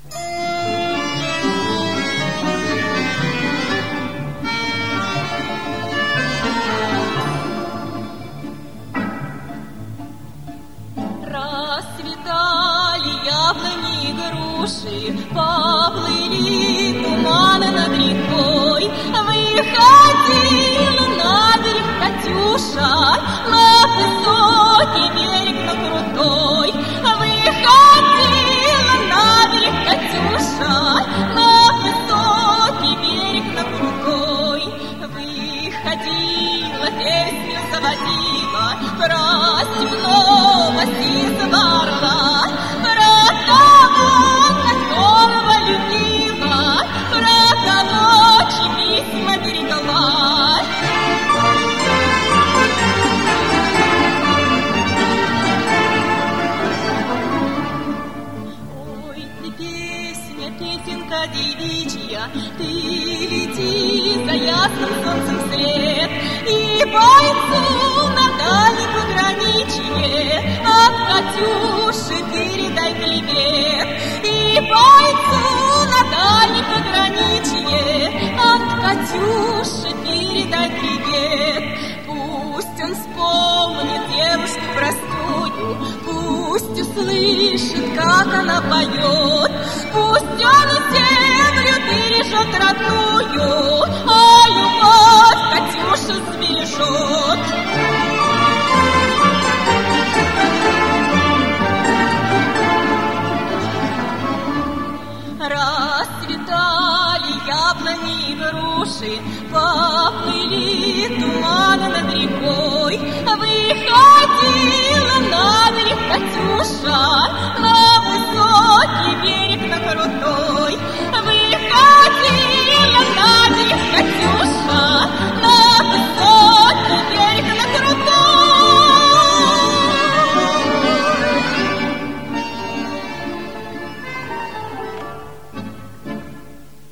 Расцветали яблони и груши, поплыли туманы над рекой. Выходила на берег Катюша, на высокий берег, на крутой. Выходила на берег Катюша, на высокий берег, на крутой. Выходила, песню заводила, про земного сизого, про того, которого любила, про кого чьи письма берегла. Ой, ты песня, песенка девичья, ты лети за ясным солнцем вслед, и бойцу на дальнем пограничье от Катюши передай привет. И бойцу на дальнем пограничье от Катюши передай привет. Пусть он вспомнит девушку простую, пусть услышит, как она поет, пусть он землю бережет родную, а любовь Катюша сбережет. Расцветали яблони и груши, поплыли туманы над рекой. Выходила на берег Катюша, на высокий берег.